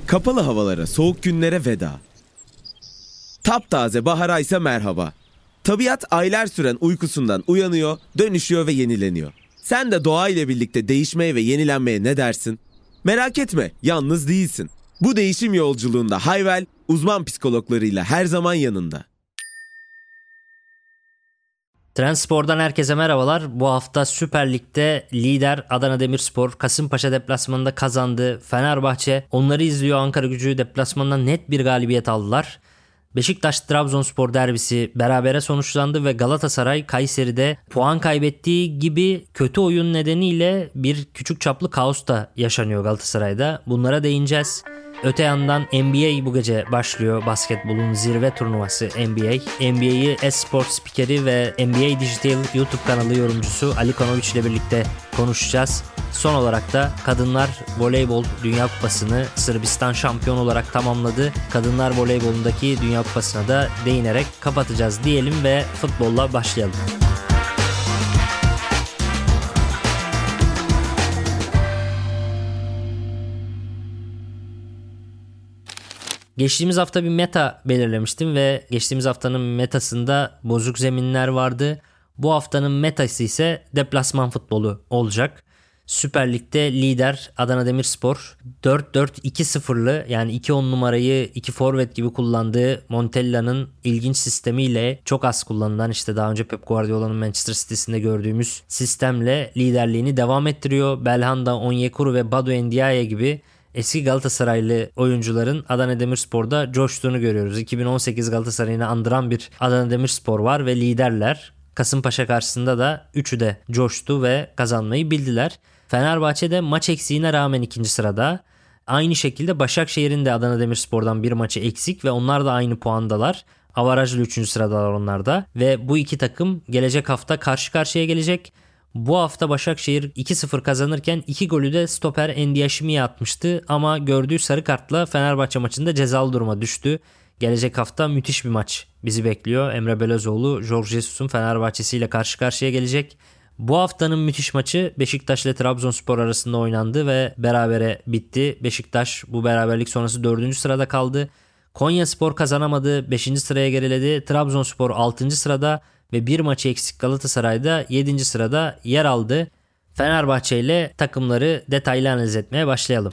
Kapalı havalara, soğuk günlere veda. Taptaze bahara ise merhaba. Tabiat aylar süren uykusundan uyanıyor, dönüşüyor ve yenileniyor. Sen de doğa ile birlikte değişmeye ve yenilenmeye ne dersin? Merak etme, yalnız değilsin. Bu değişim yolculuğunda Hayvel, uzman psikologlarıyla her zaman yanında. Trendspor'dan herkese merhabalar. Bu hafta Süper Lig'de lider Adana Demirspor Kasımpaşa deplasmanında kazandı. Fenerbahçe onları izliyor. Ankaragücü deplasmanından net bir galibiyet aldılar. Beşiktaş-Trabzonspor derbisi berabere sonuçlandı ve Galatasaray Kayseri'de puan kaybettiği gibi kötü oyun nedeniyle bir küçük çaplı kaos da yaşanıyor Galatasaray'da. Bunlara değineceğiz. Öte yandan NBA bu gece başlıyor. Basketbolun zirve turnuvası NBA. NBA'yi esport spikeri ve NBA Digital YouTube kanalı yorumcusu Ali Konovic ile birlikte konuşacağız. Son olarak da Kadınlar Voleybol Dünya Kupası'nı Sırbistan şampiyon olarak tamamladı. Kadınlar voleybolundaki Dünya Kupası'na da değinerek kapatacağız diyelim ve futbolla başlayalım. Geçtiğimiz hafta bir meta belirlemiştim ve geçtiğimiz haftanın metasında bozuk zeminler vardı. Bu haftanın metası ise deplasman futbolu olacak. Süper Lig'de lider Adana Demirspor 4-4-2-0'lı yani 2-10 numarayı 2 forvet gibi kullandığı Montella'nın ilginç sistemiyle çok az kullanılan işte daha önce Pep Guardiola'nın Manchester City'sinde gördüğümüz sistemle liderliğini devam ettiriyor. Belhanda, Onyekuru ve Badu Ndiaye gibi eski Galatasaraylı oyuncuların Adana Demirspor'da coştuğunu görüyoruz. 2018 Galatasaray'ını andıran bir Adana Demirspor var ve liderler. Kasımpaşa karşısında da üçü de coştu ve kazanmayı bildiler. Fenerbahçe de maç eksiğine rağmen ikinci sırada. Aynı şekilde Başakşehir'in de Adana Demirspor'dan bir maçı eksik ve onlar da aynı puandalar. Avarajlı 3. sıradalar onlar da. Ve bu iki takım gelecek hafta karşı karşıya gelecek. Bu hafta Başakşehir 2-0 kazanırken 2 golü de stoper Endiaşimi'ye atmıştı ama gördüğü sarı kartla Fenerbahçe maçında cezalı duruma düştü. Gelecek hafta müthiş bir maç bizi bekliyor. Emre Belözoğlu, Jorge Jesus'un Fenerbahçe'siyle karşı karşıya gelecek. Bu haftanın müthiş maçı Beşiktaş ile Trabzonspor arasında oynandı ve berabere bitti. Beşiktaş bu beraberlik sonrası 4. sırada kaldı. Konyaspor kazanamadı, 5. sıraya geriledi. Trabzonspor 6. sırada ve bir maçı eksik Galatasaray'da 7. sırada yer aldı. Fenerbahçe ile takımları detaylı analiz etmeye başlayalım.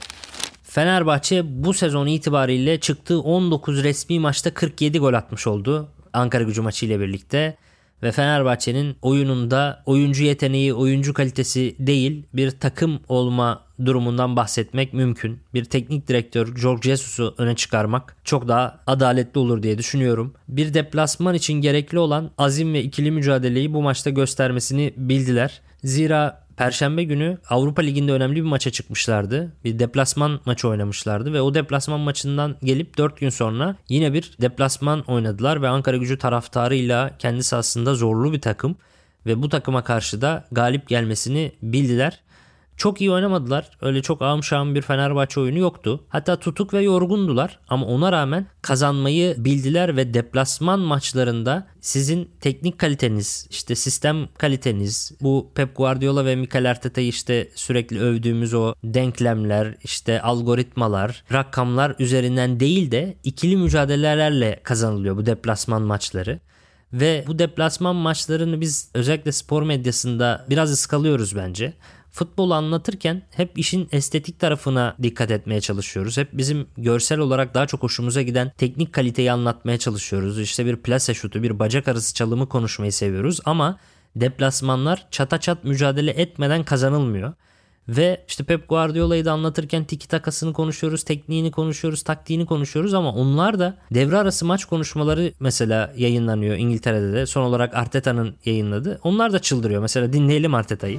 Fenerbahçe bu sezon itibariyle çıktığı 19 resmi maçta 47 gol atmış oldu Ankaragücü maçı ile birlikte. Ve Fenerbahçe'nin oyununda oyuncu yeteneği, oyuncu kalitesi değil bir takım olma durumundan bahsetmek mümkün. Bir teknik direktör Jorge Jesus'u öne çıkarmak çok daha adaletli olur diye düşünüyorum. Bir deplasman için gerekli olan azim ve ikili mücadeleyi bu maçta göstermesini bildiler. Zira Perşembe günü Avrupa Ligi'nde önemli bir maça çıkmışlardı. Bir deplasman maçı oynamışlardı ve o deplasman maçından gelip 4 gün sonra yine bir deplasman oynadılar ve Ankaragücü taraftarıyla kendi sahasında zorlu bir takım ve bu takıma karşı da galip gelmesini bildiler. Çok iyi oynamadılar. Öyle çok ağım şağım bir Fenerbahçe oyunu yoktu. Hatta tutuk ve yorgundular ama ona rağmen kazanmayı bildiler ve deplasman maçlarında sizin teknik kaliteniz, işte sistem kaliteniz, bu Pep Guardiola ve Mikel Arteta'yı işte sürekli övdüğümüz o denklemler, işte algoritmalar, rakamlar üzerinden değil de ikili mücadelelerle kazanılıyor bu deplasman maçları. Ve bu deplasman maçlarını biz özellikle spor medyasında biraz ıskalıyoruz bence. Futbolu anlatırken hep işin estetik tarafına dikkat etmeye çalışıyoruz. Hep bizim görsel olarak daha çok hoşumuza giden teknik kaliteyi anlatmaya çalışıyoruz. İşte bir plase şutu, bir bacak arası çalımı konuşmayı seviyoruz ama deplasmanlar çata çat mücadele etmeden kazanılmıyor. Ve işte Pep Guardiola'yı da anlatırken tiki takasını konuşuyoruz, tekniğini konuşuyoruz, taktiğini konuşuyoruz ama onlar da devre arası maç konuşmaları mesela yayınlanıyor İngiltere'de de. Son olarak Arteta'nın yayınladığı. Onlar da çıldırıyor. Mesela dinleyelim Arteta'yı.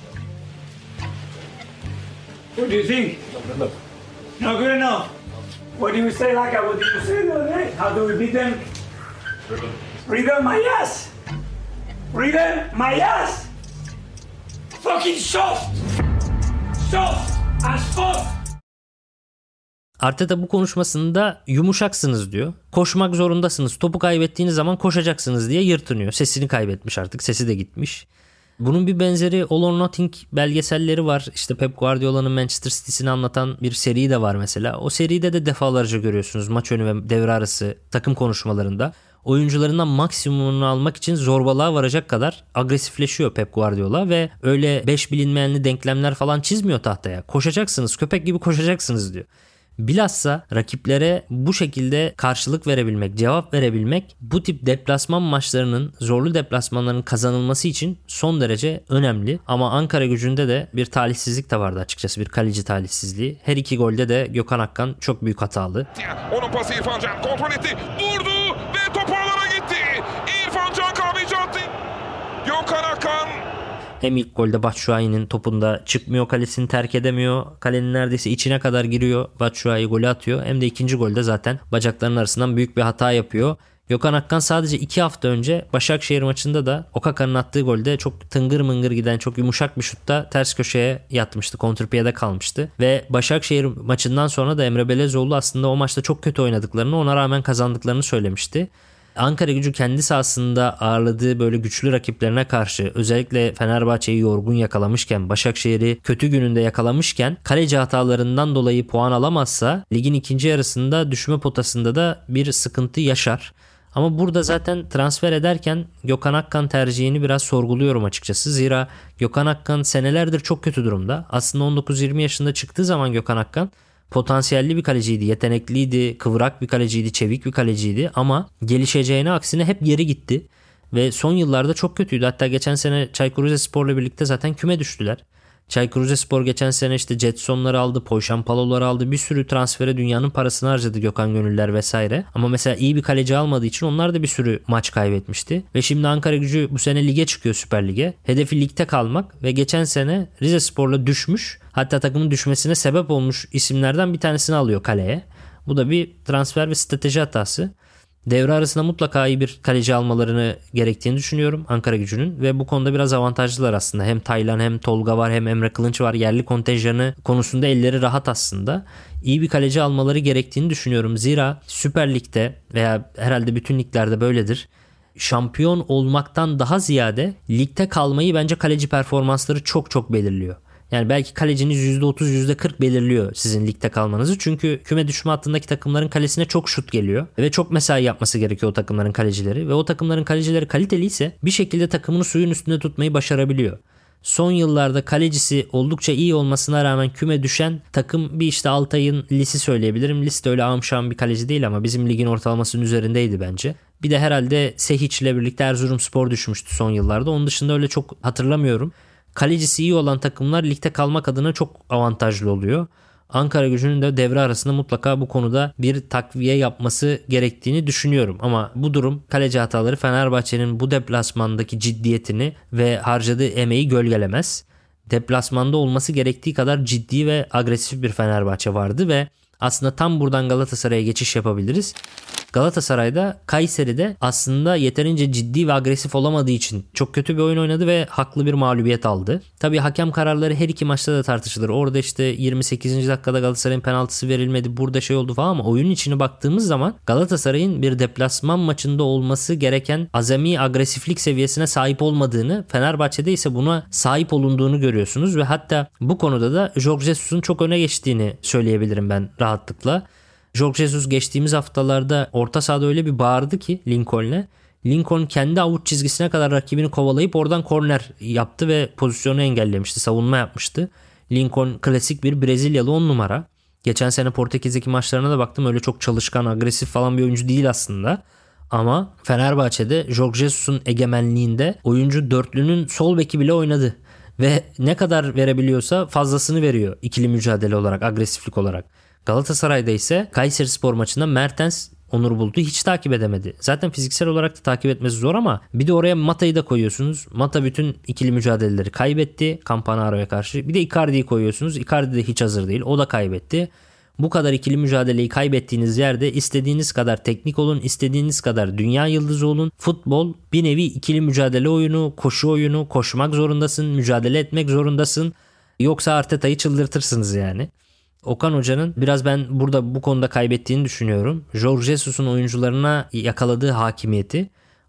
What do you think? Not good enough. What do you say like what did you say the other day? How do we beat them? Rhythm my ass. Rhythm my ass. Fucking soft. Soft as fuck. Arteta bu konuşmasında yumuşaksınız diyor. Koşmak zorundasınız. Topu kaybettiğiniz zaman koşacaksınız diye yırtınıyor. Sesini kaybetmiş artık. Sesi de gitmiş. Bunun bir benzeri All or Nothing belgeselleri var. İşte Pep Guardiola'nın Manchester City'sini anlatan bir seri de var mesela. O seride de defalarca görüyorsunuz maç önü ve devre arası takım konuşmalarında. Oyuncularından maksimumunu almak için zorbalığa varacak kadar agresifleşiyor Pep Guardiola ve öyle 5 bilinmeyenli denklemler falan çizmiyor tahtaya. Koşacaksınız, köpek gibi koşacaksınız diyor. Bilhassa rakiplere bu şekilde karşılık verebilmek, cevap verebilmek bu tip deplasman maçlarının, zorlu deplasmanların kazanılması için son derece önemli. Ama Ankaragücü'nde de bir talihsizlik de vardı açıkçası, bir kaleci talihsizliği. Her iki golde de Gökhan Akkan çok büyük hatalı. Onun pası İrfan Can kontrol etti, vurdu ve top ağlara gitti. İrfan Can kahveci attı. Gökhan Akkan. Hem ilk golde Batshuayi'nin topunda çıkmıyor, kalesini terk edemiyor. Kalenin neredeyse içine kadar giriyor. Batshuayi golü atıyor. Hem de ikinci golde zaten bacaklarının arasından büyük bir hata yapıyor. Gökhan Akkan sadece 2 hafta önce Başakşehir maçında da Okaka'nın attığı golde çok tıngır mıngır giden çok yumuşak bir şutta ters köşeye yatmıştı. Kontrpiyede kalmıştı. Ve Başakşehir maçından sonra da Emre Belezoğlu aslında o maçta çok kötü oynadıklarını, ona rağmen kazandıklarını söylemişti. Ankaragücü kendi sahasında ağırladığı böyle güçlü rakiplerine karşı, özellikle Fenerbahçe'yi yorgun yakalamışken, Başakşehir'i kötü gününde yakalamışken kaleci hatalarından dolayı puan alamazsa ligin ikinci yarısında düşme potasında da bir sıkıntı yaşar. Ama burada zaten transfer ederken Gökhan Akkan tercihini biraz sorguluyorum açıkçası. Zira Gökhan Akkan senelerdir çok kötü durumda. Aslında 19-20 yaşında çıktığı zaman Gökhan Akkan potansiyelli bir kaleciydi, yetenekliydi, kıvrak bir kaleciydi, çevik bir kaleciydi ama gelişeceğine aksine hep geri gitti ve son yıllarda çok kötüydü. Hatta geçen sene Çaykur Rizespor'la birlikte zaten küme düştüler. Çaykur Rizespor geçen sene işte Jetson'ları aldı, Poyşampalo'ları aldı, bir sürü transfere dünyanın parasını harcadı, Gökhan Gönüller vesaire. Ama mesela iyi bir kaleci almadığı için onlar da bir sürü maç kaybetmişti. Ve şimdi Ankaragücü bu sene lige çıkıyor, Süper Lig'e. Hedefi ligde kalmak ve geçen sene Rizespor'la düşmüş, hatta takımın düşmesine sebep olmuş isimlerden bir tanesini alıyor kaleye. Bu da bir transfer ve strateji hatası. Devre arasında mutlaka iyi bir kaleci almalarını gerektiğini düşünüyorum Ankaragücü'nün ve bu konuda biraz avantajlılar aslında. Hem Taylan hem Tolga var hem Emre Kılınç var. Yerli kontenjanı konusunda elleri rahat aslında. İyi bir kaleci almaları gerektiğini düşünüyorum. Zira Süper Lig'de veya herhalde bütün liglerde böyledir. Şampiyon olmaktan daha ziyade ligde kalmayı bence kaleci performansları çok çok belirliyor. Yani belki kaleciniz %30, %40 belirliyor sizin ligde kalmanızı. Çünkü küme düşme hattındaki takımların kalesine çok şut geliyor. Ve çok mesai yapması gerekiyor o takımların kalecileri. Ve o takımların kalecileri kaliteliyse bir şekilde takımını suyun üstünde tutmayı başarabiliyor. Son yıllarda kalecisi oldukça iyi olmasına rağmen küme düşen takım bir işte Altay'ın Lis'i söyleyebilirim. Lis de öyle amşan bir kaleci değil ama bizim ligin ortalamasının üzerindeydi bence. Bir de herhalde Sehiç ile birlikte Erzurumspor düşmüştü son yıllarda. Onun dışında öyle çok hatırlamıyorum. Kalecisi iyi olan takımlar ligde kalmak adına çok avantajlı oluyor. Ankaragücü'nün de devre arasında mutlaka bu konuda bir takviye yapması gerektiğini düşünüyorum. Ama bu durum kaleci hataları Fenerbahçe'nin bu deplasmandaki ciddiyetini ve harcadığı emeği gölgelemez. Deplasmanda olması gerektiği kadar ciddi ve agresif bir Fenerbahçe vardı ve aslında tam buradan Galatasaray'a geçiş yapabiliriz. Galatasaray'da Kayseri'de aslında yeterince ciddi ve agresif olamadığı için çok kötü bir oyun oynadı ve haklı bir mağlubiyet aldı. Tabii hakem kararları her iki maçta da tartışılır. Orada işte 28. dakikada Galatasaray'ın penaltısı verilmedi, burada şey oldu falan ama oyunun içine baktığımız zaman Galatasaray'ın bir deplasman maçında olması gereken azami agresiflik seviyesine sahip olmadığını, Fenerbahçe'de ise buna sahip olunduğunu görüyorsunuz ve hatta bu konuda da Jorge Jesus'un çok öne geçtiğini söyleyebilirim ben rahatlıkla. Jorge Jesus geçtiğimiz haftalarda orta sahada öyle bir bağırdı ki Lincoln'e. Lincoln kendi avuç çizgisine kadar rakibini kovalayıp oradan korner yaptı ve pozisyonu engellemişti. Savunma yapmıştı. Lincoln klasik bir Brezilyalı 10 numara. Geçen sene Portekiz'deki maçlarına da baktım, öyle çok çalışkan, agresif falan bir oyuncu değil aslında. Ama Fenerbahçe'de Jorge Jesus'un egemenliğinde oyuncu dörtlünün sol beki bile oynadı. Ve ne kadar verebiliyorsa fazlasını veriyor ikili mücadele olarak, agresiflik olarak. Galatasaray'da ise Kayserispor maçında Mertens Onur Bulut'u hiç takip edemedi. Zaten fiziksel olarak da takip etmesi zor ama bir de oraya Mata'yı da koyuyorsunuz. Mata bütün ikili mücadeleleri kaybetti Campanaro'ya karşı. Bir de Icardi'yi koyuyorsunuz. Icardi de hiç hazır değil. O da kaybetti. Bu kadar ikili mücadeleyi kaybettiğiniz yerde istediğiniz kadar teknik olun, istediğiniz kadar dünya yıldızı olun. Futbol bir nevi ikili mücadele oyunu, koşu oyunu, koşmak zorundasın, mücadele etmek zorundasın. Yoksa Arteta'yı çıldırtırsınız yani. Okan Hoca'nın biraz ben burada bu konuda kaybettiğini düşünüyorum. Jorge Jesus'un oyuncularına yakaladığı hakimiyeti.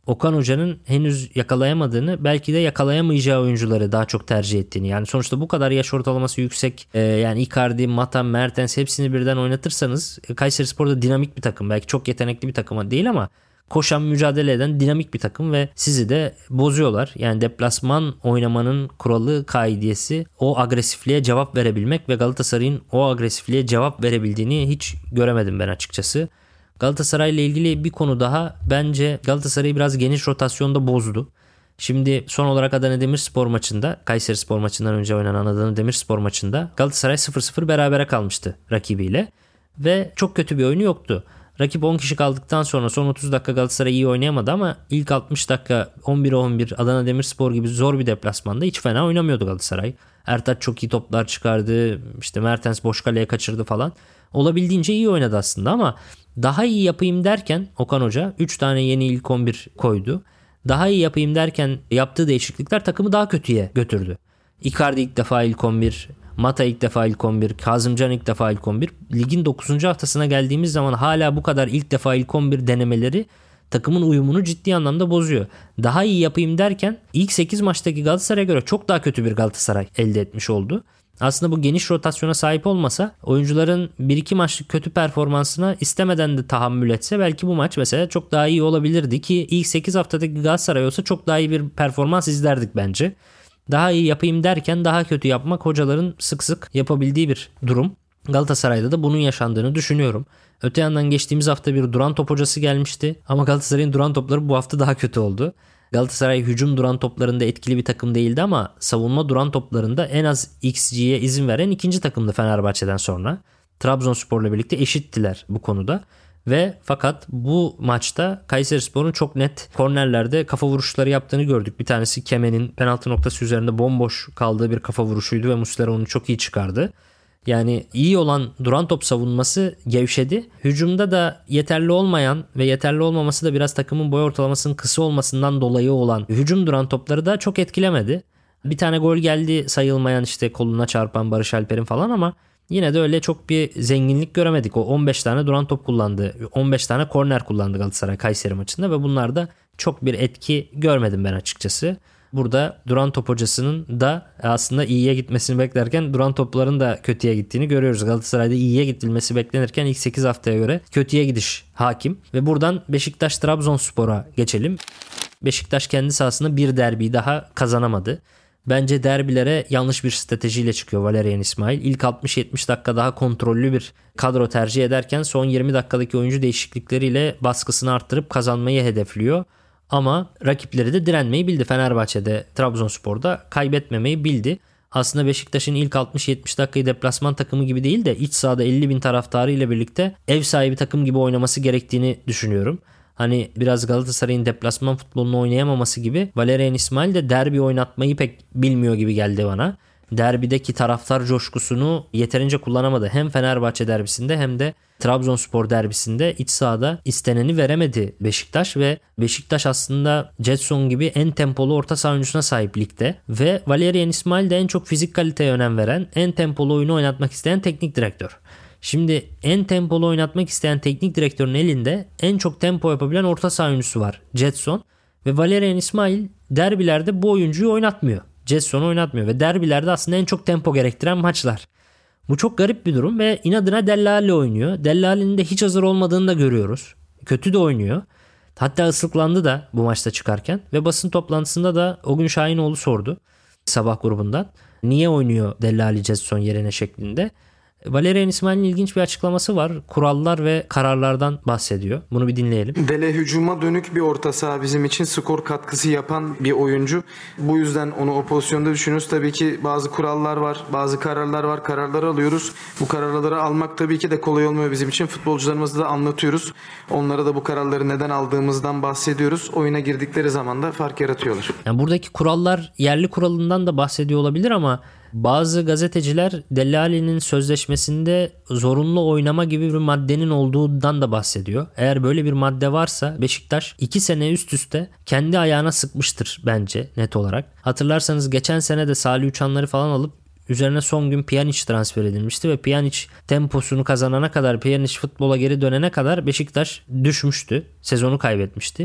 Okan Hoca'nın henüz yakalayamadığını, belki de yakalayamayacağı oyuncuları daha çok tercih ettiğini. Yani sonuçta bu kadar yaş ortalaması yüksek, yani Icardi, Mata, Mertens hepsini birden oynatırsanız Kayserispor da dinamik bir takım. Belki çok yetenekli bir takım değil ama koşan, mücadele eden dinamik bir takım ve sizi de bozuyorlar. Yani deplasman oynamanın kuralı, kaidesi o agresifliğe cevap verebilmek ve Galatasaray'ın o agresifliğe cevap verebildiğini hiç göremedim ben açıkçası. Galatasaray ile ilgili bir konu daha, bence Galatasaray'ı biraz geniş rotasyonda bozdu. Şimdi son olarak Adana Demirspor maçında, Kayserispor maçından önce oynanan Adana Demirspor maçında Galatasaray 0-0 berabere kalmıştı rakibiyle ve çok kötü bir oyunu yoktu. Rakip 10 kişi kaldıktan sonra son 30 dakika Galatasaray iyi oynayamadı ama ilk 60 dakika 11-11 Adana Demirspor gibi zor bir deplasmanda hiç fena oynamıyordu Galatasaray. Ertaç çok iyi toplar çıkardı, işte Mertens boş kaleye kaçırdı falan. Olabildiğince iyi oynadı aslında ama daha iyi yapayım derken Okan Hoca 3 tane yeni ilk 11 koydu. Daha iyi yapayım derken yaptığı değişiklikler takımı daha kötüye götürdü. Icardi ilk defa ilk 11, Mata ilk defa ilk 11, Kazımcan ilk defa ilk 11. Ligin 9. haftasına geldiğimiz zaman hala bu kadar ilk defa ilk 11 denemeleri takımın uyumunu ciddi anlamda bozuyor. Daha iyi yapayım derken ilk 8 maçtaki Galatasaray'a göre çok daha kötü bir Galatasaray elde etmiş oldu. Aslında bu geniş rotasyona sahip olmasa, oyuncuların 1-2 maçlık kötü performansına istemeden de tahammül etse belki bu maç mesela çok daha iyi olabilirdi ki ilk 8 haftadaki Galatasaray olsa çok daha iyi bir performans izlerdik bence. Daha iyi yapayım derken daha kötü yapmak hocaların sık sık yapabildiği bir durum. Galatasaray'da da bunun yaşandığını düşünüyorum. Öte yandan geçtiğimiz hafta bir duran top hocası gelmişti ama Galatasaray'ın duran topları bu hafta daha kötü oldu. Galatasaray hücum duran toplarında etkili bir takım değildi ama savunma duran toplarında en az XG'ye izin veren ikinci takımdı Fenerbahçe'den sonra. Trabzonspor'la birlikte eşittiler bu konuda. Ve fakat bu maçta Kayserispor'un çok net kornerlerde kafa vuruşları yaptığını gördük. Bir tanesi Kemen'in penaltı noktası üzerinde bomboş kaldığı bir kafa vuruşuydu ve Muslera onu çok iyi çıkardı. Yani iyi olan duran top savunması gevşedi. Hücumda da yeterli olmayan ve yeterli olmaması da biraz takımın boy ortalamasının kısa olmasından dolayı olan hücum duran topları da çok etkilemedi. Bir tane gol geldi sayılmayan, işte koluna çarpan Barış Alper'in falan, ama yine de öyle çok bir zenginlik göremedik. O 15 tane duran top kullandı. 15 tane korner kullandı Galatasaray Kayseri maçında ve bunlarda çok bir etki görmedim ben açıkçası. Burada duran top hocasının da aslında iyiye gitmesini beklerken duran topların da kötüye gittiğini görüyoruz. Galatasaray'da iyiye gidilmesi beklenirken ilk 8 haftaya göre kötüye gidiş hakim. Ve buradan Beşiktaş-Trabzonspor'a geçelim. Beşiktaş kendi sahasında bir derbi daha kazanamadı. Bence derbilere yanlış bir stratejiyle çıkıyor Valerian İsmail. İlk 60-70 dakika daha kontrollü bir kadro tercih ederken son 20 dakikadaki oyuncu değişiklikleriyle baskısını arttırıp kazanmayı hedefliyor. Ama rakipleri de direnmeyi bildi. Fenerbahçe'de, Trabzonspor'da kaybetmemeyi bildi. Aslında Beşiktaş'ın ilk 60-70 dakikayı deplasman takımı gibi değil de iç sahada 50.000 taraftarı ile birlikte ev sahibi takım gibi oynaması gerektiğini düşünüyorum. Hani biraz Galatasaray'ın deplasman futbolunu oynayamaması gibi Valerian İsmail de derbi oynatmayı pek bilmiyor gibi geldi bana. Derbideki taraftar coşkusunu yeterince kullanamadı. Hem Fenerbahçe derbisinde hem de Trabzonspor derbisinde iç sahada isteneni veremedi Beşiktaş ve Beşiktaş aslında Jetson gibi en tempolu orta saha oyuncusuna sahip ligde ve Valerian İsmail de en çok fizik kaliteye önem veren, en tempolu oyunu oynatmak isteyen teknik direktör. Şimdi en tempolu oynatmak isteyen teknik direktörün elinde en çok tempo yapabilen orta saha oyuncusu var, Jetson, ve Valerian İsmail derbilerde bu oyuncuyu oynatmıyor. Jetson'u oynatmıyor ve derbilerde aslında en çok tempo gerektiren maçlar. Bu çok garip bir durum ve inadına Dellali oynuyor. Dellali'nin de hiç hazır olmadığını da görüyoruz. Kötü de oynuyor. Hatta ıslıklandı da bu maçta çıkarken ve basın toplantısında da o gün Şahinoğlu sordu sabah grubundan. Niye oynuyor Dellali Jetson yerine şeklinde. Valerian İsmail'in ilginç bir açıklaması var. Kurallar ve kararlardan bahsediyor. Bunu bir dinleyelim. Dele hücuma dönük bir orta saha bizim için skor katkısı yapan bir oyuncu. Bu yüzden onu o pozisyonda düşünüyoruz. Tabii ki bazı kurallar var, bazı kararlar var. Kararları alıyoruz. Bu kararları almak tabii ki de kolay olmuyor bizim için. Futbolcularımızı da anlatıyoruz. Onlara da bu kararları neden aldığımızdan bahsediyoruz. Oyuna girdikleri zaman da fark yaratıyorlar. Yani buradaki kurallar yerli kuralından da bahsediyor olabilir ama bazı gazeteciler Dellali'nin sözleşmesinde zorunlu oynama gibi bir maddenin olduğundan da bahsediyor. Eğer böyle bir madde varsa Beşiktaş 2 sene üst üste kendi ayağına sıkmıştır bence net olarak. Hatırlarsanız geçen sene de Salih Uçanları falan alıp üzerine son gün Pjanic transfer edilmişti ve Pjanic temposunu kazanana kadar, Pjanic futbola geri dönene kadar Beşiktaş düşmüştü. Sezonu kaybetmişti.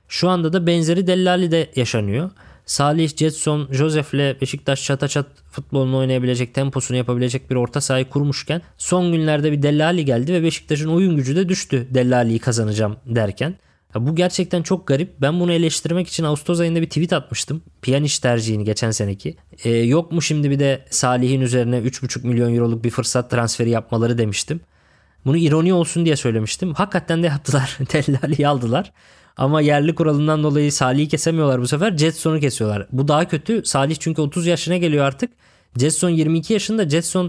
Şu anda da benzeri Dellali'de yaşanıyor. Salih, Gedson, Josef'le Beşiktaş çataçat futbolunu oynayabilecek, temposunu yapabilecek bir orta sahayı kurmuşken son günlerde bir Dellali geldi ve Beşiktaş'ın oyun gücü de düştü Dellali'yi kazanacağım derken. Bu gerçekten çok garip. Ben bunu eleştirmek için Ağustos ayında bir tweet atmıştım. Pjanic tercihini geçen seneki. Yok mu şimdi bir de Salih'in üzerine 3,5 milyon euroluk bir fırsat transferi yapmaları demiştim. Bunu ironi olsun diye söylemiştim. Hakikaten de yaptılar. Dellali'yi aldılar. Ama yerli kuralından dolayı Salih'i kesemiyorlar bu sefer. Gedson'u kesiyorlar. Bu daha kötü. Salih çünkü 30 yaşına geliyor artık. Gedson 22 yaşında. Gedson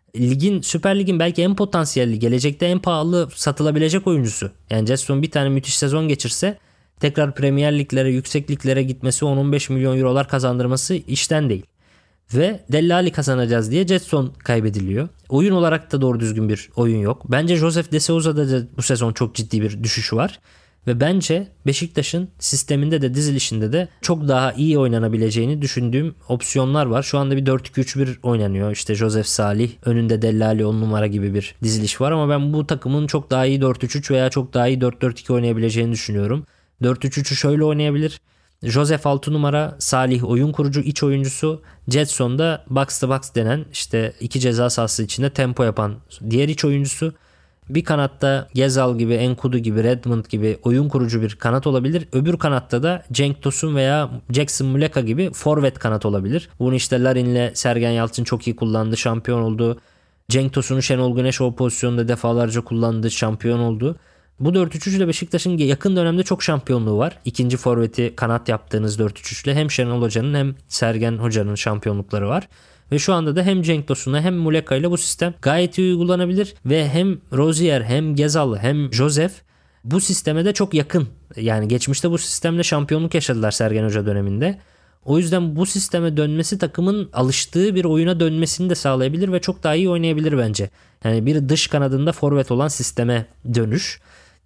Süper Lig'in belki en potansiyelli, gelecekte en pahalı satılabilecek oyuncusu. Yani Gedson bir tane müthiş sezon geçirse tekrar Premier Liglere, yüksek liglere gitmesi, 10-15 milyon eurolar kazandırması işten değil. Ve Dellali kazanacağız diye Gedson kaybediliyor. Oyun olarak da doğru düzgün bir oyun yok. Bence Josef de Souza'da da bu sezon çok ciddi bir düşüş var. Ve bence Beşiktaş'ın sisteminde de dizilişinde de çok daha iyi oynanabileceğini düşündüğüm opsiyonlar var. Şu anda bir 4-2-3-1 oynanıyor. İşte Josef, Salih, önünde Dellali 10 numara gibi bir diziliş var. Ama ben bu takımın çok daha iyi 4-3-3 veya çok daha iyi 4-4-2 oynayabileceğini düşünüyorum. 4-3-3'ü şöyle oynayabilir. Josef 6 numara, Salih oyun kurucu iç oyuncusu, Gedson da box to box denen işte iki ceza sahası içinde tempo yapan diğer iç oyuncusu. Bir kanatta Gezal gibi, Enkudu gibi, Redmond gibi oyun kurucu bir kanat olabilir. Öbür kanatta da Cenk Tosun veya Jackson Muleka gibi forvet kanat olabilir. Bunu işte Larin'le Sergen Yalçın çok iyi kullandı, şampiyon oldu. Cenk Tosun'u Şenol Güneş o pozisyonda defalarca kullandı, şampiyon oldu. Bu 4-3-3 ile Beşiktaş'ın yakın dönemde çok şampiyonluğu var. İkinci forveti kanat yaptığınız 4-3-3 ile hem Şenol Hoca'nın hem Sergen Hoca'nın şampiyonlukları var. Ve şu anda da hem Cenk Tosun'la hem Muleka ile bu sistem gayet iyi uygulanabilir. Ve hem Rozier hem Gezal hem Josef bu sisteme de çok yakın. Yani geçmişte bu sistemle şampiyonluk yaşadılar Sergen Hoca döneminde. O yüzden bu sisteme dönmesi takımın alıştığı bir oyuna dönmesini de sağlayabilir ve çok daha iyi oynayabilir bence. Yani bir dış kanadında forvet olan sisteme dönüş.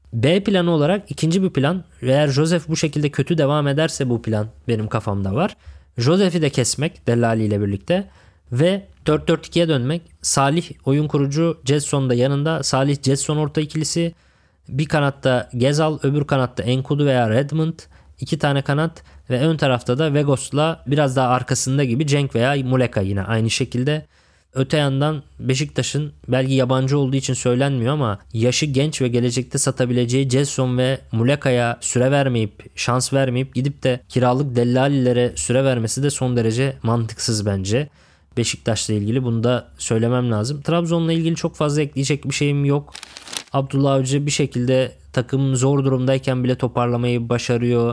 B planı olarak ikinci bir plan, eğer Josef bu şekilde kötü devam ederse bu plan benim kafamda var. Josef'i de kesmek Dellali ile birlikte ve 4-4-2'ye dönmek. Salih oyun kurucu, Gedson da yanında. Salih Gedson orta ikilisi. Bir kanatta Gezal, öbür kanatta Enkudu veya Redmond. 2 tane kanat ve ön tarafta da Vegos'la biraz daha arkasında gibi Cenk veya Muleka yine aynı şekilde. Öte yandan Beşiktaş'ın belki yabancı olduğu için söylenmiyor ama yaşı genç ve gelecekte satabileceği Gedson ve Muleka'ya süre vermeyip, şans vermeyip gidip de kiralık Dellali'lere süre vermesi de son derece mantıksız bence. Beşiktaş'la ilgili bunu da söylemem lazım. Trabzon'la ilgili çok fazla ekleyecek bir şeyim yok. Abdullah Avcı bir şekilde takım zor durumdayken bile toparlamayı başarıyor.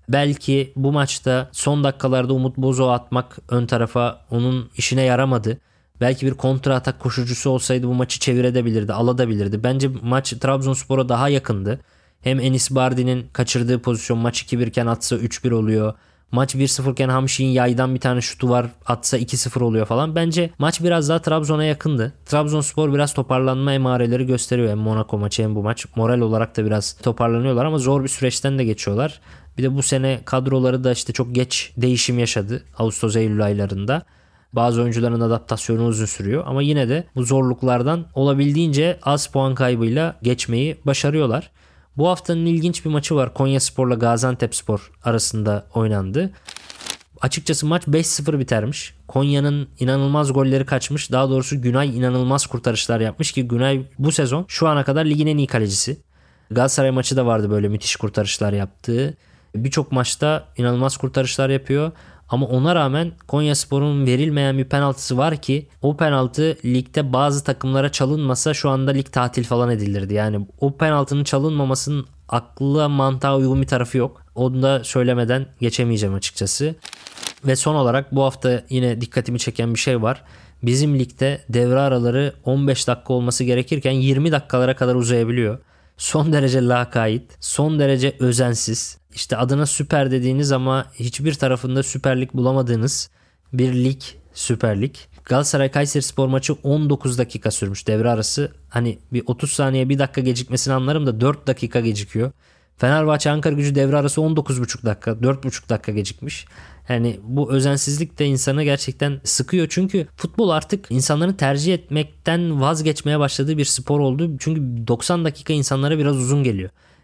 Belki bu maçta son dakikalarda Umut Bozok'u atmak ön tarafa onun işine yaramadı. Belki bir kontra atak koşucusu olsaydı bu maçı çevirebilirdi, alabilirdi. Bence maç Trabzonspor'a daha yakındı. Hem Enis Bardi'nin kaçırdığı pozisyon maç 2-1 iken atsa 3-1 oluyor. Maç 1-0 iken Hamşik'in yaydan bir tane şutu var, atsa 2-0 oluyor falan. Bence maç biraz daha Trabzon'a yakındı. Trabzonspor biraz toparlanma emareleri gösteriyor. Hem Monaco maçı hem bu maç. Moral olarak da biraz toparlanıyorlar ama zor bir süreçten de geçiyorlar. Bir de bu sene kadroları da işte çok geç değişim yaşadı Ağustos-Eylül aylarında. Bazı oyuncuların adaptasyonu uzun sürüyor ama yine de bu zorluklardan olabildiğince az puan kaybıyla geçmeyi başarıyorlar. Bu haftanın ilginç bir maçı var. Konyaspor'la Gaziantepspor arasında oynandı. Açıkçası maç 5-0 bitermiş. Konya'nın inanılmaz golleri kaçmış. Daha doğrusu Günay inanılmaz kurtarışlar yapmış ki Günay bu sezon şu ana kadar ligin en iyi kalecisi. Galatasaray maçı da vardı böyle müthiş kurtarışlar yaptığı. Birçok maçta inanılmaz kurtarışlar yapıyor. Ama ona rağmen Konyaspor'un verilmeyen bir penaltısı var ki o penaltı ligde bazı takımlara çalınmasa şu anda lig tatil falan edilirdi. Yani o penaltının çalınmamasının akla mantığa uygun bir tarafı yok. Onu da söylemeden geçemeyeceğim açıkçası. Ve son olarak bu hafta yine dikkatimi çeken bir şey var. Bizim ligde devre araları 15 dakika olması gerekirken 20 dakikalara kadar uzayabiliyor. Son derece lakayt, son derece özensiz. İşte adına süper dediğiniz ama hiçbir tarafında süperlik bulamadığınız bir lig, Süper Lig. Galatasaray Kayserispor maçı 19 dakika sürmüş devre arası. Hani bir 30 saniye 1 dakika gecikmesini anlarım da 4 dakika gecikiyor. Fenerbahçe Ankaragücü devre arası 19,5 dakika, 4,5 dakika gecikmiş. Yani bu özensizlik de insanı gerçekten sıkıyor. Çünkü futbol artık insanların tercih etmekten vazgeçmeye başladığı bir spor oldu. Çünkü 90 dakika insanlara biraz uzun geliyor.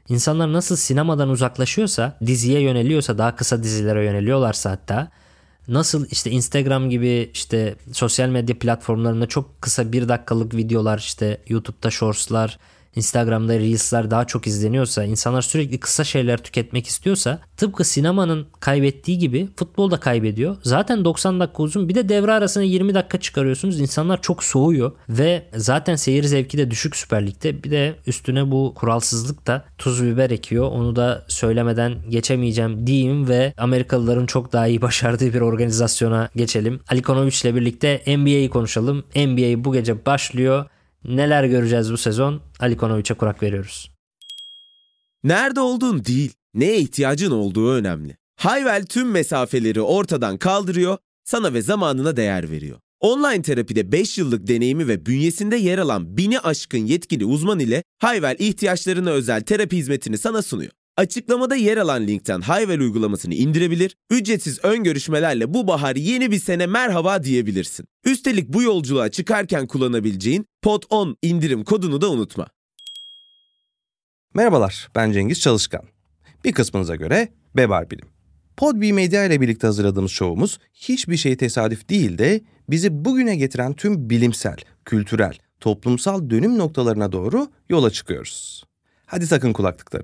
İnsanlar nasıl sinemadan uzaklaşıyorsa, diziye yöneliyorsa, daha kısa dizilere yöneliyorlarsa hatta, nasıl işte Instagram gibi işte sosyal medya platformlarında çok kısa 1 dakikalık videolar, işte YouTube'da Shorts'lar, Instagram'da Reels'lar daha çok izleniyorsa, insanlar sürekli kısa şeyler tüketmek istiyorsa, tıpkı sinemanın kaybettiği gibi futbol da kaybediyor. Zaten 90 dakika uzun, bir de devre arasına 20 dakika çıkarıyorsunuz. İnsanlar çok soğuyor ve zaten seyir zevki de düşük Süper Lig'de. Bir de üstüne bu kuralsızlık da tuz biber ekiyor. Onu da söylemeden geçemeyeceğim diyeyim ve Amerikalıların çok daha iyi başardığı bir organizasyona geçelim. Ali Konovic ile birlikte NBA'yi konuşalım. NBA bu gece başlıyor. Neler göreceğiz bu sezon? Ali Konovic'e kurak veriyoruz. Nerede olduğun değil, neye ihtiyacın olduğu önemli. Hayvel tüm mesafeleri ortadan kaldırıyor, sana ve zamanına değer veriyor. Online terapide 5 yıllık deneyimi ve bünyesinde yer alan 1000'i aşkın yetkili uzman ile Hayvel ihtiyaçlarına özel terapi hizmetini sana sunuyor. Açıklamada yer alan linkten Hayvel uygulamasını indirebilir, ücretsiz ön görüşmelerle bu bahar yeni bir sene merhaba diyebilirsin. Üstelik bu yolculuğa çıkarken kullanabileceğin POD10 indirim kodunu da unutma. Merhabalar, ben Cengiz Çalışkan. Bir kısmınıza göre Bebar Bilim. Podbi Medya ile birlikte hazırladığımız şovumuz hiçbir şey tesadüf değil de bizi bugüne getiren tüm bilimsel, kültürel, toplumsal dönüm noktalarına doğru yola çıkıyoruz. Hadi takın kulaklıkları.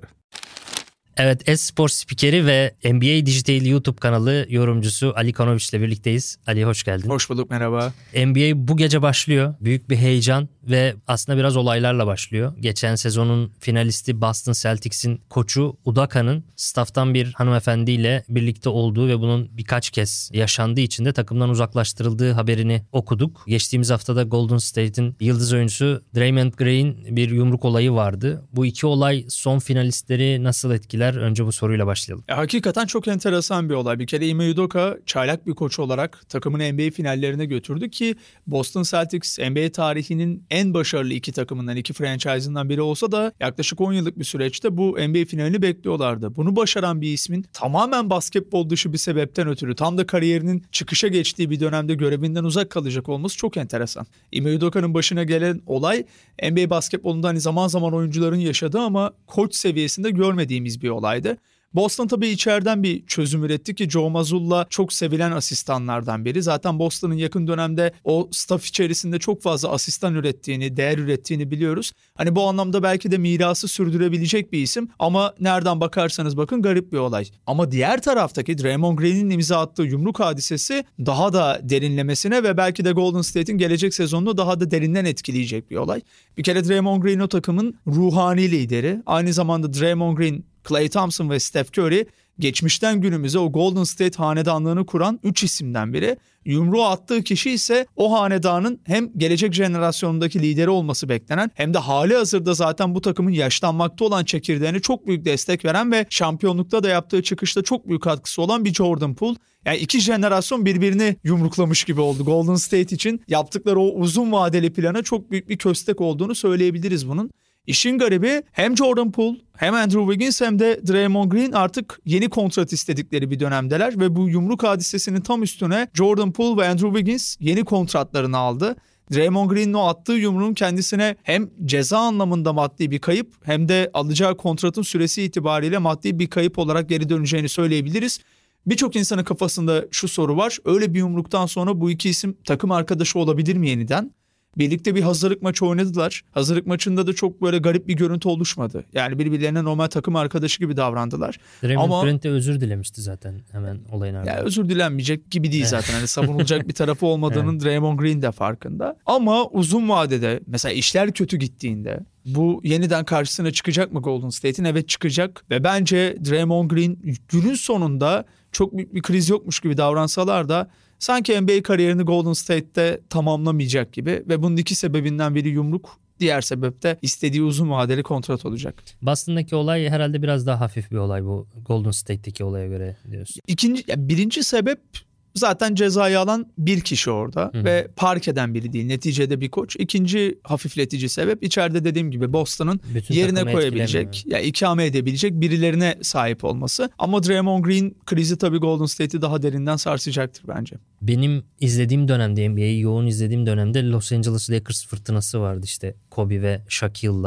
Evet, espor spikeri ve NBA Dijital YouTube kanalı yorumcusu Ali Konovic ile birlikteyiz. Ali, hoş geldin. Hoş bulduk, merhaba. NBA bu gece başlıyor. Büyük bir heyecan ve aslında biraz olaylarla başlıyor. Geçen sezonun finalisti Boston Celtics'in koçu Udaka'nın stafftan bir hanımefendiyle birlikte olduğu ve bunun birkaç kez yaşandığı için de takımdan uzaklaştırıldığı haberini okuduk. Geçtiğimiz haftada Golden State'in yıldız oyuncusu Draymond Green bir yumruk olayı vardı. Bu iki olay son finalistleri nasıl etkiler? Önce bu soruyla başlayalım. Hakikaten çok enteresan bir olay. Bir kere Ime Udoka çaylak bir koç olarak takımını NBA finallerine götürdü ki Boston Celtics NBA tarihinin en başarılı iki takımından, iki franchise'ından biri olsa da yaklaşık 10 yıllık bir süreçte bu NBA finalini bekliyorlardı. Bunu başaran bir ismin tamamen basketbol dışı bir sebepten ötürü tam da kariyerinin çıkışa geçtiği bir dönemde görevinden uzak kalacak olması çok enteresan. Ime Udoka'nın başına gelen olay NBA basketbolunda hani zaman zaman oyuncuların yaşadığı ama koç seviyesinde görmediğimiz bir olaydı. Boston tabii içeriden bir çözüm üretti ki Joe Mazzulla çok sevilen asistanlardan biri. Zaten Boston'ın yakın dönemde o staff içerisinde çok fazla asistan ürettiğini, değer ürettiğini biliyoruz. Hani bu anlamda belki de mirası sürdürebilecek bir isim ama nereden bakarsanız bakın garip bir olay. Ama diğer taraftaki Draymond Green'in imza attığı yumruk hadisesi daha da derinlemesine ve belki de Golden State'in gelecek sezonunu daha da derinden etkileyecek bir olay. Bir kere Draymond Green o takımın ruhani lideri. Aynı zamanda Draymond Green, Klay Thompson ve Steph Curry geçmişten günümüze o Golden State hanedanlığını kuran 3 isimden biri. Yumruğu attığı kişi ise o hanedanın hem gelecek jenerasyonundaki lideri olması beklenen hem de hali hazırda zaten bu takımın yaşlanmakta olan çekirdeğine çok büyük destek veren ve şampiyonlukta da yaptığı çıkışta çok büyük katkısı olan bir Jordan Poole. Yani iki jenerasyon birbirini yumruklamış gibi oldu. Golden State için yaptıkları o uzun vadeli plana çok büyük bir köstek olduğunu söyleyebiliriz bunun. İşin garibi hem Jordan Poole hem Andrew Wiggins hem de Draymond Green artık yeni kontrat istedikleri bir dönemdeler ve bu yumruk hadisesinin tam üstüne Jordan Poole ve Andrew Wiggins yeni kontratlarını aldı. Draymond Green'in o attığı yumruğun kendisine hem ceza anlamında maddi bir kayıp hem de alacağı kontratın süresi itibariyle maddi bir kayıp olarak geri döneceğini söyleyebiliriz. Birçok insanın kafasında şu soru var. Öyle bir yumruktan sonra bu iki isim takım arkadaşı olabilir mi yeniden? Birlikte bir hazırlık maçı oynadılar. Hazırlık maçında da çok böyle garip bir görüntü oluşmadı. Yani birbirlerine normal takım arkadaşı gibi davrandılar. Draymond Green de özür dilemişti zaten hemen olayın ardından. Yani özür dilenmeyecek gibi değil zaten. Hani savunulacak bir tarafı olmadığının evet. Draymond Green de farkında. Ama uzun vadede mesela işler kötü gittiğinde bu yeniden karşısına çıkacak mı Golden State'in? Evet, çıkacak. Ve bence Draymond Green günün sonunda çok büyük bir kriz yokmuş gibi davransalar da sanki NBA kariyerini Golden State'te tamamlamayacak gibi ve bunun iki sebebinden biri yumruk, diğer sebep de istediği uzun vadeli kontrat olacak. Boston'daki olay herhalde biraz daha hafif bir olay bu Golden State'teki olaya göre diyorsun. Birinci sebep zaten cezayı alan bir kişi orada ve park eden biri değil. Neticede bir koç. İkinci hafifletici sebep içeride dediğim gibi Boston'ın bütün yerine koyabilecek, ya ikame edebilecek birilerine sahip olması. Ama Draymond Green krizi tabii Golden State'i daha derinden sarsacaktır bence. Benim izlediğim dönemde, NBA'yi yoğun izlediğim dönemde Los Angeles Lakers fırtınası vardı işte Kobe ve Shaquille'la.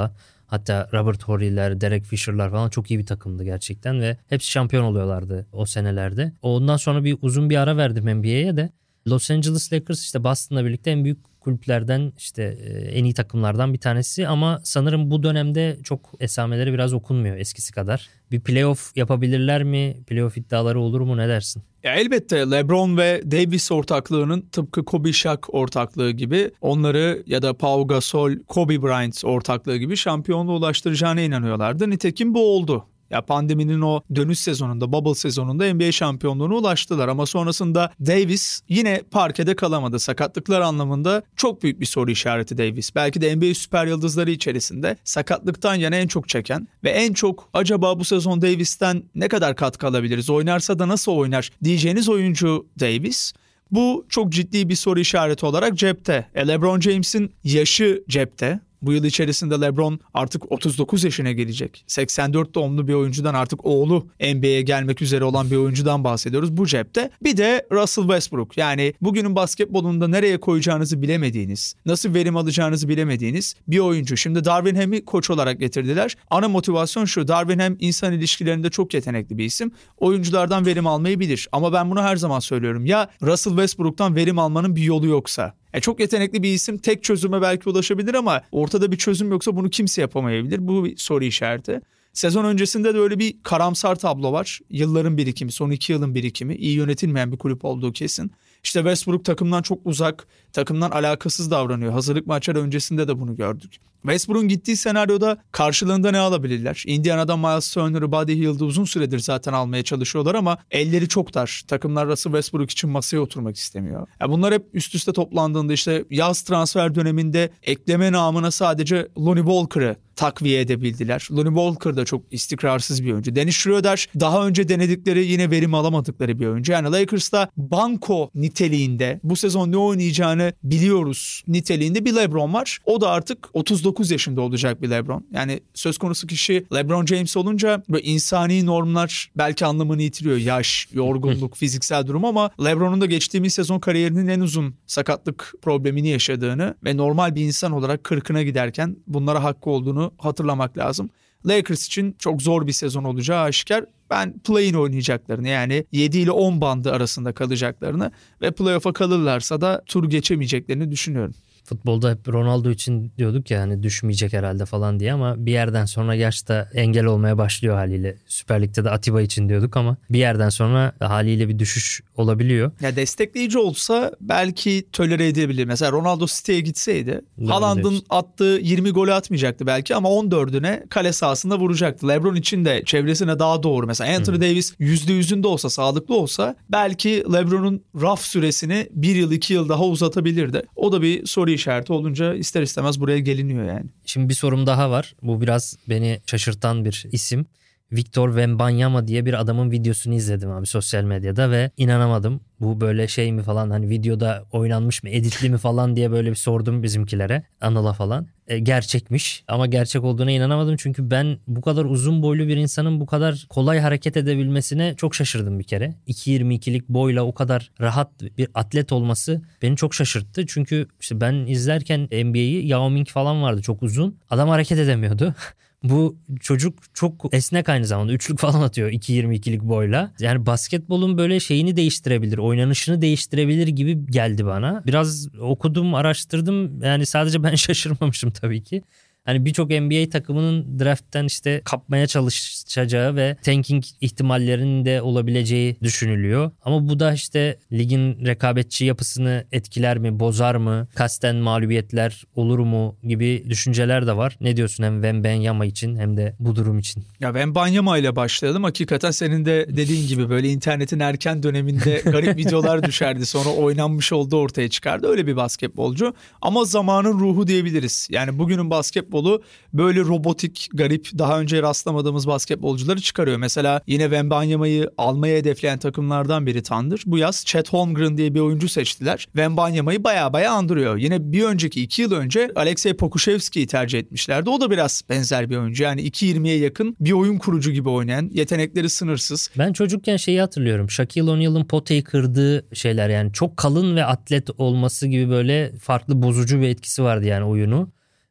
Hatta Robert Horry'ler, Derek Fisher'lar falan çok iyi bir takımdı gerçekten ve hepsi şampiyon oluyorlardı o senelerde. Ondan sonra uzun bir ara verdim NBA'ye de. Los Angeles Lakers işte Boston'la birlikte en büyük kulüplerden, işte en iyi takımlardan bir tanesi ama sanırım bu dönemde çok esameleri biraz okunmuyor eskisi kadar. Bir playoff yapabilirler mi? Playoff iddiaları olur mu? Ne dersin? Ya elbette LeBron ve Davis ortaklığının tıpkı Kobe-Shaq ortaklığı gibi onları ya da Pau Gasol, Kobe Bryant ortaklığı gibi şampiyonluğa ulaştıracağına inanıyorlardı. Nitekim bu oldu. Ya pandeminin o dönüş sezonunda, bubble sezonunda NBA şampiyonluğuna ulaştılar ama sonrasında Davis yine parkede kalamadı. Sakatlıklar anlamında çok büyük bir soru işareti Davis. Belki de NBA süper yıldızları içerisinde sakatlıktan yana en çok çeken ve en çok acaba bu sezon Davis'ten ne kadar katkı alabiliriz, oynarsa da nasıl oynar diyeceğiniz oyuncu Davis. Bu çok ciddi bir soru işareti olarak cepte. LeBron James'in yaşı cepte. Bu yıl içerisinde LeBron artık 39 yaşına gelecek. 84 doğumlu bir oyuncudan, artık oğlu NBA'ye gelmek üzere olan bir oyuncudan bahsediyoruz bu cepte. Bir de Russell Westbrook, yani bugünün basketbolunda nereye koyacağınızı bilemediğiniz, nasıl verim alacağınızı bilemediğiniz bir oyuncu. Şimdi Darvin Ham'i koç olarak getirdiler. Ana motivasyon şu: Darvin Ham insan ilişkilerinde çok yetenekli bir isim. Oyunculardan verim almayı bilir. Ama ben bunu her zaman söylüyorum. Ya Russell Westbrook'tan verim almanın bir yolu yoksa? Çok yetenekli bir isim tek çözüme belki ulaşabilir ama ortada bir çözüm yoksa bunu kimse yapamayabilir. Bu bir soru işareti. Sezon öncesinde de öyle bir karamsar tablo var. Yılların birikimi, son 2 yılın birikimi. İyi yönetilmeyen bir kulüp olduğu kesin. İşte Westbrook takımdan çok uzak, takımdan alakasız davranıyor. Hazırlık maçları öncesinde de bunu gördük. Westbrook'un gittiği senaryoda karşılığında ne alabilirler? Indiana'dan Miles Turner'ı, Buddy Hield'ı uzun süredir zaten almaya çalışıyorlar ama elleri çok dar. Takımlar Russell Westbrook için masaya oturmak istemiyor. Bunlar hep üst üste toplandığında işte yaz transfer döneminde ekleme namına sadece Lonnie Walker'ı takviye edebildiler. Lonnie Walker da çok istikrarsız bir oyuncu. Dennis Schroeder daha önce denedikleri, yine verim alamadıkları bir oyuncu. Yani Lakers'ta banko niteliğinde, bu sezon ne oynayacağını biliyoruz niteliğinde bir LeBron var. O da artık 39 yaşında olacak bir LeBron. Yani söz konusu kişi LeBron James olunca böyle insani normlar belki anlamını yitiriyor. Yaş, yorgunluk, fiziksel durum ama LeBron'un da geçtiğimiz sezon kariyerinin en uzun sakatlık problemini yaşadığını ve normal bir insan olarak 40'ına giderken bunlara hakkı olduğunu hatırlamak lazım. Lakers için çok zor bir sezon olacağı aşikar. Ben play-in oynayacaklarını, yani 7 ile 10 bandı arasında kalacaklarını ve playoff'a kalırlarsa da tur geçemeyeceklerini düşünüyorum. Futbolda hep Ronaldo için diyorduk ya hani düşmeyecek herhalde falan diye ama bir yerden sonra yaşta engel olmaya başlıyor haliyle. Süper Lig'de de Atiba için diyorduk ama bir yerden sonra haliyle bir düşüş olabiliyor. Ya destekleyici olsa belki tolere edebilir. Mesela Ronaldo City'ye gitseydi Haaland'ın attığı 20 golü atmayacaktı belki ama 14'üne kale sahasında vuracaktı. LeBron için de çevresine daha doğru. Mesela Anthony Davis %100'ünde olsa, sağlıklı olsa belki LeBron'un raf süresini 1 yıl 2 yıl daha uzatabilirdi. O da bir soru işareti olunca ister istemez buraya geliniyor yani. Şimdi bir sorum daha var. Bu biraz beni şaşırtan bir isim. Victor Wembanyama diye bir adamın videosunu izledim abi sosyal medyada ve inanamadım. Bu böyle şey mi falan, hani videoda oynanmış mı, editli mi falan diye böyle bir sordum bizimkilere, Anıl'a falan. Gerçekmiş ama gerçek olduğuna inanamadım çünkü ben bu kadar uzun boylu bir insanın bu kadar kolay hareket edebilmesine çok şaşırdım bir kere. 2.22'lik boyla o kadar rahat bir atlet olması beni çok şaşırttı. Çünkü işte ben izlerken NBA'yi, Yao Ming falan vardı çok uzun. Adam hareket edemiyordu. Bu çocuk çok esnek, aynı zamanda üçlük falan atıyor 2.22'lik boyla. Yani basketbolun böyle şeyini değiştirebilir, oynanışını değiştirebilir gibi geldi bana. Biraz okudum, araştırdım. Yani sadece ben şaşırmamışım tabii ki. Hani birçok NBA takımının draft'ten işte kapmaya çalışacağı ve tanking ihtimallerinin de olabileceği düşünülüyor. Ama bu da işte ligin rekabetçi yapısını etkiler mi, bozar mı, kasten mağlubiyetler olur mu gibi düşünceler de var. Ne diyorsun hem Wembanyama için hem de bu durum için? Ya Wembanyama ile başlayalım. Hakikaten senin de dediğin gibi böyle internetin erken döneminde garip videolar düşerdi. Sonra oynanmış olduğu ortaya çıkardı. Öyle bir basketbolcu. Ama zamanın ruhu diyebiliriz. Yani bugünün basketbolu böyle robotik, garip, daha önce rastlamadığımız basketbolcuları çıkarıyor. Mesela yine Wembanyama'yı almaya hedefleyen takımlardan biri Thunder. Bu yaz Chet Holmgren diye bir oyuncu seçtiler. Wembanyama'yı baya andırıyor. Yine bir önceki 2 yıl önce Aleksej Pokusevski'yi tercih etmişlerdi. O da biraz benzer bir oyuncu. Yani 2.20'ye yakın bir oyun kurucu gibi oynayan, yetenekleri sınırsız. Ben çocukken şeyi hatırlıyorum. Shaquille O'Neal'ın potayı kırdığı şeyler, yani çok kalın ve atlet olması gibi böyle farklı bozucu bir etkisi vardı yani oyunu.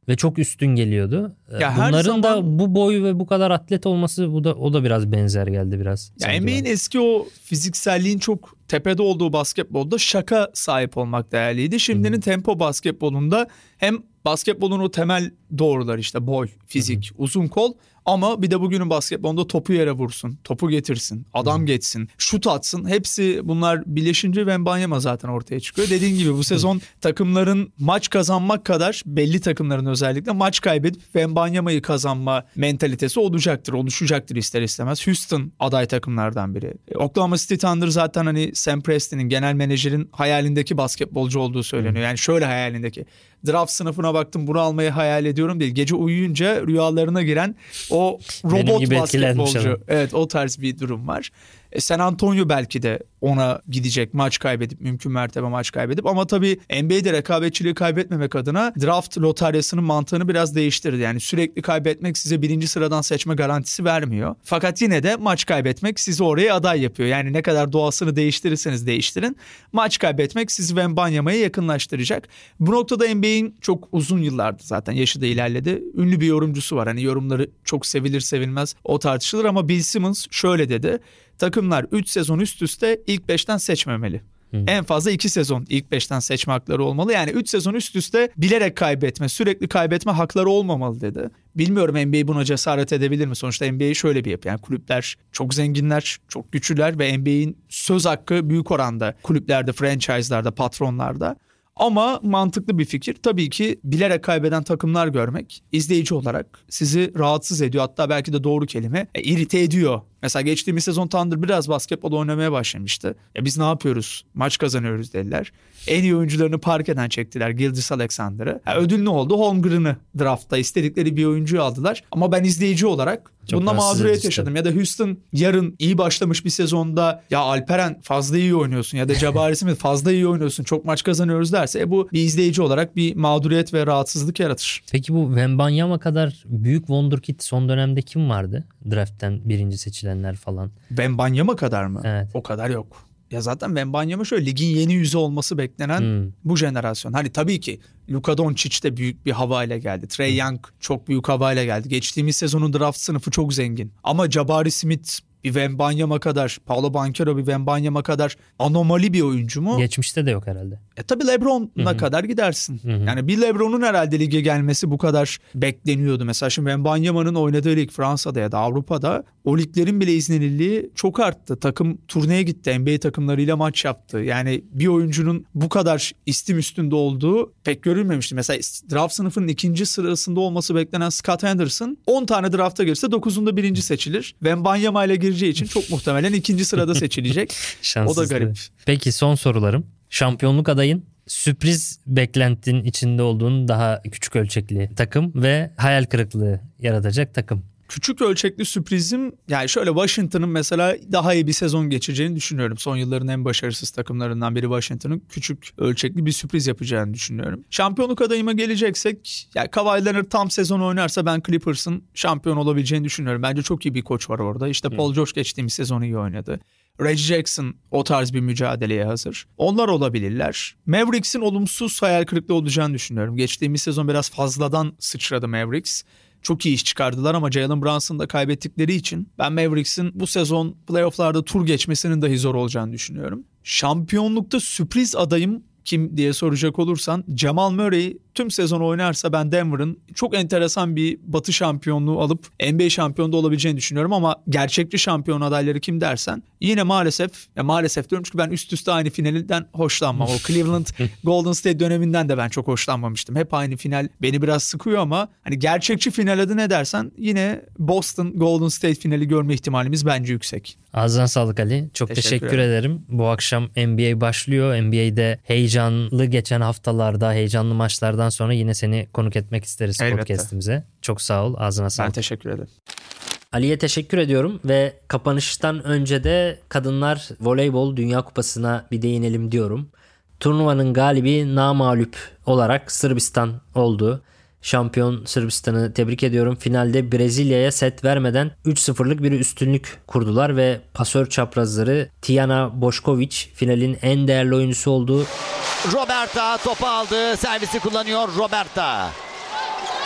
ve çok üstün geliyordu. Ya her Bunların zaman da bu boy ve bu kadar atlet olması o da biraz benzer geldi biraz. Ya NBA'in eski o fizikselliğin çok tepede olduğu basketbolda şaka sahip olmak değerliydi. Şimdinin tempo basketbolunda hem basketbolun o temel doğruları işte boy, fizik, uzun kol ama bir de bugünün basketbolunda topu yere vursun, topu getirsin, adam geçsin, şut atsın. Hepsi bunlar birleşince Wembanyama zaten ortaya çıkıyor. Dediğin gibi bu sezon takımların maç kazanmak kadar belli takımların özellikle maç kaybedip Wembanyama'yı kazanma mentalitesi oluşacaktır ister istemez. Houston aday takımlardan biri. Oklahoma City Thunder zaten hani Sam Preston'in genel menajerin hayalindeki basketbolcu olduğu söyleniyor. Yani şöyle hayalindeki. Draft sınıfına baktım, bunu almayı hayal ediyorum değil. Gece uyuyunca rüyalarına giren o robot basketbolcu. Evet, o tarz bir durum var. San Antonio belki de ona gidecek, maç kaybedip, mümkün mertebe maç kaybedip, ama tabii NBA'de rekabetçiliği kaybetmemek adına draft lotaryasının mantığını biraz değiştirdi. Yani sürekli kaybetmek size birinci sıradan seçme garantisi vermiyor. Fakat yine de maç kaybetmek sizi oraya aday yapıyor. Yani ne kadar doğasını değiştirirseniz değiştirin, maç kaybetmek sizi Wembanyama'ya yakınlaştıracak. Bu noktada NBA'in çok uzun yıllardır, zaten yaşı da ilerledi, ünlü bir yorumcusu var. Hani yorumları çok sevilir sevilmez o tartışılır ama Bill Simmons şöyle dedi: takımlar 3 sezon üst üste ilk 5'ten seçmemeli. En fazla 2 sezon ilk 5'ten seçme hakları olmalı. Yani 3 sezon üst üste bilerek kaybetme, sürekli kaybetme hakları olmamalı dedi. Bilmiyorum NBA buna cesaret edebilir mi? Sonuçta NBA şöyle bir yapı. Yani kulüpler çok zenginler, çok güçlüler ve NBA'in söz hakkı büyük oranda kulüplerde, franchise'larda, patronlarda. Ama mantıklı bir fikir. Tabii ki bilerek kaybeden takımlar görmek izleyici olarak sizi rahatsız ediyor. Hatta belki de doğru kelime irite ediyor. Mesela geçtiğimiz sezon Thunder biraz basketbol oynamaya başlamıştı. Biz ne yapıyoruz? Maç kazanıyoruz dediler. En iyi oyuncularını parkeden çektiler, Gilgeous-Alexander'ı. Ödül ne oldu? Holmgren'ı draftta istedikleri bir oyuncuyu aldılar. Ama ben izleyici olarak bununla mağduriyet yaşadım. Ya da Houston yarın iyi başlamış bir sezonda ya Alperen fazla iyi oynuyorsun ya da Jabari Smith fazla iyi oynuyorsun, çok maç kazanıyoruz derse bu bir izleyici olarak bir mağduriyet ve rahatsızlık yaratır. Peki bu Wembanyama kadar büyük wonderkid son dönemde kim vardı? Draft'ten birinci seçilenler falan. Wembanyama kadar mı? Evet. O kadar yok. Ya zaten Wembanyama şöyle ligin yeni yüzü olması beklenen bu jenerasyon. Hani tabii ki Luka Doncic de büyük bir havayla geldi. Trae Young çok büyük havayla geldi. Geçtiğimiz sezonun draft sınıfı çok zengin. Ama Jabari Smith bir Wembanyama kadar, Paolo Banchero bir Wembanyama kadar anomali bir oyuncu mu? Geçmişte de yok herhalde. Tabii LeBron'a kadar gidersin. Yani bir LeBron'un herhalde lige gelmesi bu kadar bekleniyordu. Mesela şimdi Wembanyama'nın oynadığı lig Fransa'da ya da Avrupa'da o liglerin bile izlenildiği çok arttı. Takım turneye gitti. NBA takımlarıyla maç yaptı. Yani bir oyuncunun bu kadar istim üstünde olduğu pek görülmemişti. Mesela draft sınıfının 2. sırasında olması beklenen Scott Henderson 10 tane drafta girse 9'unda 1. seçilir. Wembanyama ile gireceği için çok muhtemelen 2. sırada seçilecek. O da garip. Peki son sorularım. Şampiyonluk adayın, sürpriz beklentinin içinde olduğun daha küçük ölçekli takım ve hayal kırıklığı yaratacak takım. Küçük ölçekli sürprizim, yani şöyle, Washington'ın mesela daha iyi bir sezon geçireceğini düşünüyorum. Son yılların en başarısız takımlarından biri Washington'ın küçük ölçekli bir sürpriz yapacağını düşünüyorum. Şampiyonluk adayıma geleceksek, yani Kawhi Leonard tam sezon oynarsa ben Clippers'ın şampiyon olabileceğini düşünüyorum. Bence çok iyi bir koç var orada. İşte Paul George geçtiğimiz sezonu iyi oynadı. Reggie Jackson o tarz bir mücadeleye hazır. Onlar olabilirler. Mavericks'in olumsuz hayal kırıklığı olacağını düşünüyorum. Geçtiğimiz sezon biraz fazladan sıçradı Mavericks. Çok iyi iş çıkardılar ama Jalen Brunson'ı da kaybettikleri için ben Mavericks'in bu sezon playoff'larda tur geçmesinin dahi zor olacağını düşünüyorum. Şampiyonlukta sürpriz adayım kim diye soracak olursan, Jamal Murray tüm sezon oynarsa ben Denver'ın çok enteresan bir Batı şampiyonluğu alıp NBA şampiyonu olabileceğini düşünüyorum. Ama gerçekçi şampiyon adayları kim dersen yine maalesef diyorum çünkü ben üst üste aynı finalinden hoşlanmam. O Cleveland Golden State döneminden de ben çok hoşlanmamıştım. Hep aynı final beni biraz sıkıyor ama hani gerçekçi final adı ne dersen yine Boston Golden State finali görme ihtimalimiz bence yüksek. Ağzına sağlık Ali. Çok teşekkür ederim. Bu akşam NBA başlıyor. NBA'de heyecanlı geçen haftalarda, heyecanlı maçlardan sonra yine seni konuk etmek isteriz podcast'imize. Çok sağ ol. Ağzına sağlık. Ben teşekkür ederim. Ali'ye teşekkür ediyorum ve kapanıştan önce de Kadınlar Voleybol Dünya Kupası'na bir değinelim diyorum. Turnuvanın galibi namağlup olarak Sırbistan oldu. Şampiyon Sırbistan'ı tebrik ediyorum. Finalde Brezilya'ya set vermeden 3-0'lık bir üstünlük kurdular ve pasör çaprazları Tijana Bošković finalin en değerli oyuncusu oldu. Roberta topu aldı. Servisi kullanıyor Roberta.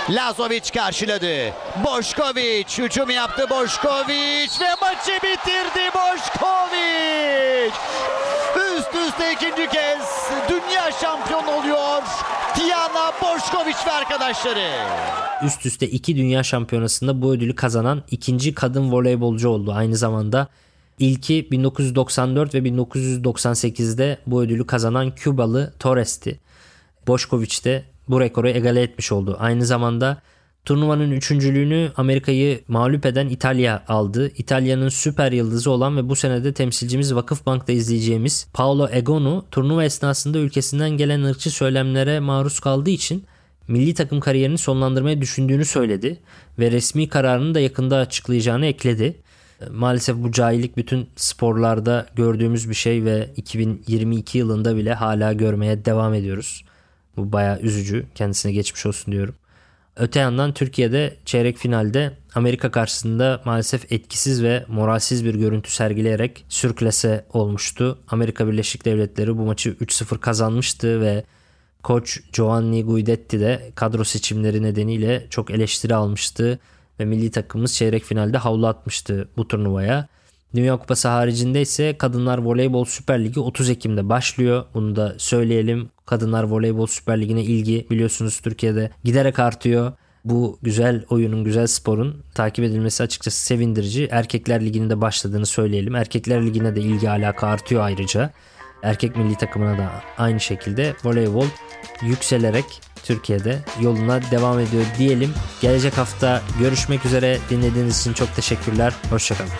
Lazovic karşıladı. Bošković hücum yaptı. Bošković ve maçı bitirdi Bošković. Üst üste ikinci kez dünya şampiyonu oluyor Tijana Bošković ve arkadaşları. Üst üste 2 dünya şampiyonasında bu ödülü kazanan ikinci kadın voleybolcu oldu. Aynı zamanda ilki 1994 ve 1998'de bu ödülü kazanan Kübalı Torres'ti. Bošković de bu rekoru egale etmiş oldu. Aynı zamanda turnuvanın üçüncülüğünü Amerika'yı mağlup eden İtalya aldı. İtalya'nın süper yıldızı olan ve bu senede temsilcimiz Vakıfbank'ta izleyeceğimiz Paolo Egonu turnuva esnasında ülkesinden gelen ırkçı söylemlere maruz kaldığı için milli takım kariyerini sonlandırmayı düşündüğünü söyledi ve resmi kararını da yakında açıklayacağını ekledi. Maalesef bu cahillik bütün sporlarda gördüğümüz bir şey ve 2022 yılında bile hala görmeye devam ediyoruz. Bu bayağı üzücü. Kendisine geçmiş olsun diyorum. Öte yandan Türkiye'de çeyrek finalde Amerika karşısında maalesef etkisiz ve moralsiz bir görüntü sergileyerek sürklase olmuştu. Amerika Birleşik Devletleri bu maçı 3-0 kazanmıştı ve koç Giovanni Guidetti de kadro seçimleri nedeniyle çok eleştiri almıştı ve milli takımımız çeyrek finalde havlu atmıştı bu turnuvaya. Dünya Kupası haricinde ise Kadınlar Voleybol Süper Ligi 30 Ekim'de başlıyor. Bunu da söyleyelim. Kadınlar Voleybol Süper Ligi'ne ilgi biliyorsunuz Türkiye'de giderek artıyor. Bu güzel oyunun, güzel sporun takip edilmesi açıkçası sevindirici. Erkekler Ligi'nin de başladığını söyleyelim. Erkekler Ligi'ne de ilgi alaka artıyor ayrıca. Erkek milli takımına da aynı şekilde voleybol yükselerek Türkiye'de yoluna devam ediyor diyelim. Gelecek hafta görüşmek üzere. Dinlediğiniz için çok teşekkürler. Hoşçakalın.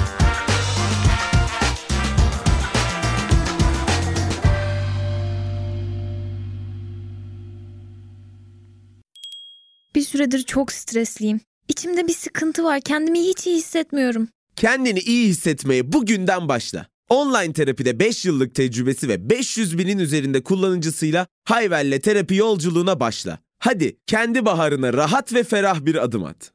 Bir süredir çok stresliyim. İçimde bir sıkıntı var. Kendimi hiç iyi hissetmiyorum. Kendini iyi hissetmeye bugünden başla. Online terapide 5 yıllık tecrübesi ve 500 binin üzerinde kullanıcısıyla Hayvel'le terapi yolculuğuna başla. Hadi kendi baharına rahat ve ferah bir adım at.